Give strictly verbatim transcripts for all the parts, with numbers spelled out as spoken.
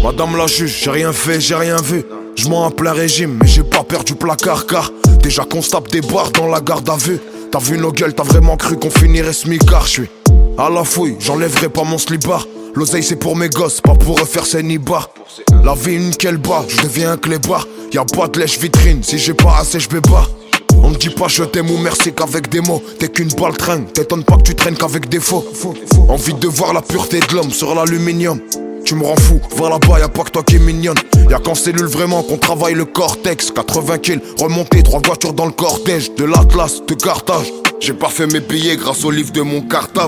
Madame la juge, j'ai rien fait, j'ai rien vu. Je m'en à plein régime, mais j'ai pas peur du placard car déjà qu'on se tape des barres dans la garde à vue. T'as vu nos gueules, t'as vraiment cru qu'on finirait smicard. J'suis à la fouille, j'enlèverai pas mon slibard. L'oseille c'est pour mes gosses, pas pour refaire ses nibards. La vie une quelle barre, je deviens un clébard. Y'a pas de lèche vitrine, si j'ai pas assez j'bais bas. On me dit pas je t'aime ou merci qu'avec des mots. T'es qu'une balle traîne, t'étonnes pas que tu traînes qu'avec des faux. Envie de voir la pureté de l'homme sur l'aluminium. Tu me rends fou, va là-bas, y'a pas que toi qui est mignonne. Y'a qu'en cellule vraiment qu'on travaille le cortex. Quatre-vingts kills, remonté, trois voitures dans le cortège. De l'Atlas, de Carthage. J'ai pas fait mes billets grâce au livre de mon cartable.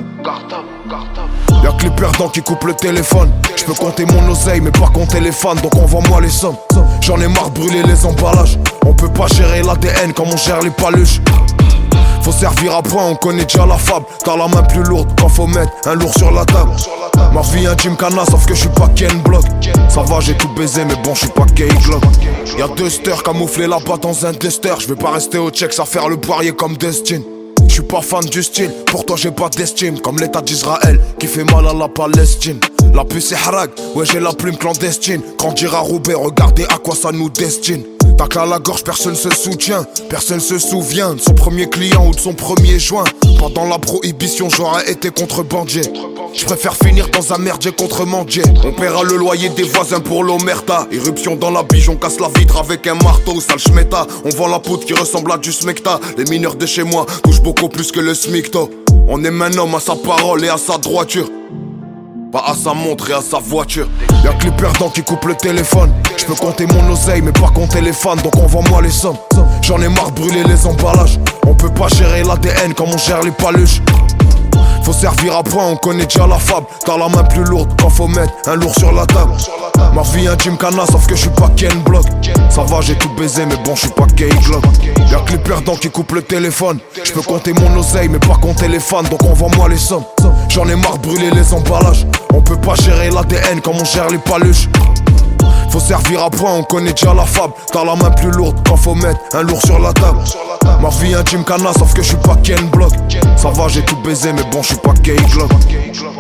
Y'a que les perdants qui coupent le téléphone. J'peux compter mon oseille mais pas compter les fans. Donc envoie-moi les sommes. J'en ai marre de brûler les emballages. On peut pas gérer l'A D N comme on gère les paluches. Faut servir à point, on connaît déjà la fable. T'as la main plus lourde quand faut mettre un lourd sur la table. Ma vie un Gymkhana sauf que je suis pas Ken Block. Ça va j'ai tout baisé mais bon je suis pas K-Glock. Y'a deux steurs camouflés là-bas dans un duster. Je vais pas rester au checks à faire le poirier comme Destin. Je suis pas fan du style, pour toi j'ai pas d'estime. Comme l'état d'Israël qui fait mal à la Palestine. La puce est harag, ouais j'ai la plume clandestine. Grandir à Roubaix, regardez à quoi ça nous destine. Tac à la gorge, personne se soutient. Personne se souvient de son premier client ou de son premier joint. Pendant la prohibition j'aurais été contrebandier. Je préfère finir dans un merdier contremandier. On paiera le loyer des voisins pour l'omerta. Irruption dans la biche, on casse la vitre avec un marteau. Sale schmetta, on vend la poudre qui ressemble à du smecta. Les mineurs de chez moi touchent beaucoup plus que le smicto. On aime un homme à sa parole et à sa droiture, pas à sa montre et à sa voiture. Y'a que les perdants qui coupent le téléphone. J'peux compter mon oseille mais pas compter les fans. Donc envoie-moi les sommes. J'en ai marre de brûler les emballages. On peut pas gérer l'A D N comme on gère les paluches. Faut servir à point, on connaît déjà la fable. T'as la main plus lourde quand faut mettre un lourd sur la table. Ma vie un Gymkhana sauf que je suis pas Ken Block. Ça va j'ai tout baisé mais bon je suis pas K-Glock. Y'a que les perdants qui coupent le téléphone. J'peux compter mon oseille mais pas compter les fans. Donc envoie-moi les sommes. J'en ai marre de brûler les emballages. On peut pas gérer l'A D N comme on gère les paluches. Faut servir à point, on connaît déjà la fable. T'as la main plus lourde quand faut mettre un lourd sur la table. Ma vie un Gymkhana sauf que je suis pas Ken Block. Ça va j'ai tout baisé mais bon je suis pas K-Glock.